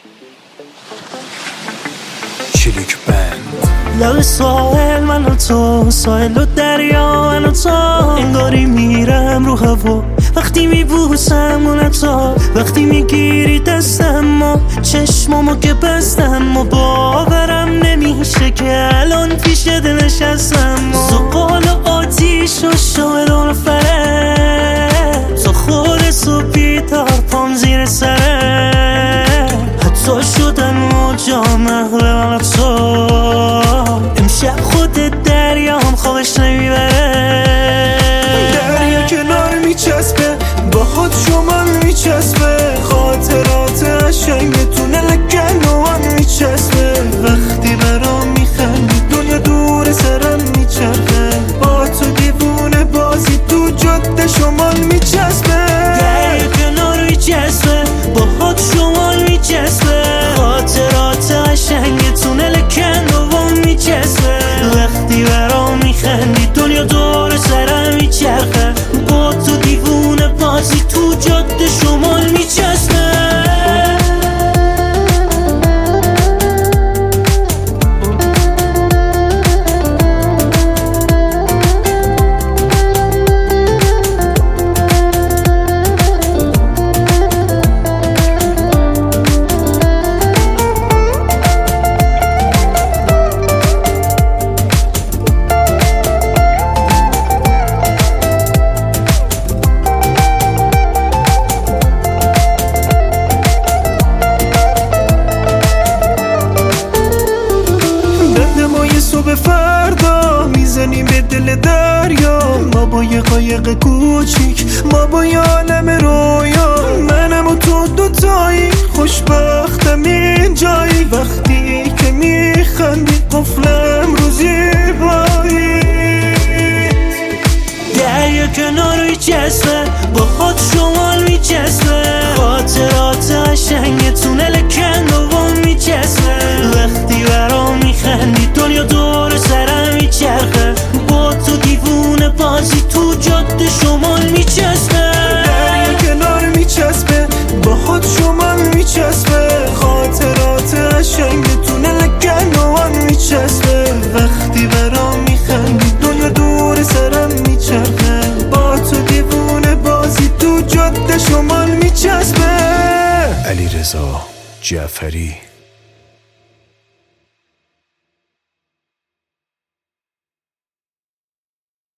کلیک بند. لب ساحل من و تو، ساحل و دریا من و تو، انگاری میرم رو هوا وقتی میبوسم اون تا، وقتی میگیری دستم و چشمامو که بستم و باورم نمیشه که الان پیش دل نشستم. زغال و آتیش و شاهدان و فره، تو خودت و بیدار پام زیر سره، حتی شدن موجا محو من تو، امشب خودت دریام خوابش نمیبره. دریا کنار میچسبه باهات شمال میچسبه، خاطرات قشنگ تونل کنوان میچسبه، وقتی برام میخندی دنیا دور سرم میچرخه، با تو دیوونه بازی تو جاده شمال میچسبه. دریا کنار میچسبه باهات شمال میچسبه، خاطرات قشنگ تونل کنوان میچسبه، وقتی برام میخندی دنیا دور سرم میچرخه، با تو دیوونه بازی تو جاده شمال میچسبه. صبح فردا میزنیم به دل دریا، ما با یه قایق کوچیک، ما با یه عالم رویا، منم و تو دوتایی خوشبختم این جایی، وقتی که میخندی قفلم رو زیبایی. دریا کنار میچسبه باهات شمال میچسبه، خاطرات قشنگ تونل کنوان میچسبه، وقتی برام میخندی دنیا دور سرم میچرخه، با تو دیوونه بازی تو جاده شمال میچسبه. دریا کنار میچسبه باهات شمال میچسبه، خاطرات قشنگ تونل کنوان میچسبه، وقتی برام میخندی دنیا دور سرم میچرخه، با تو دیوونه بازی تو جاده شمال میچسبه. علیرضا جعفری.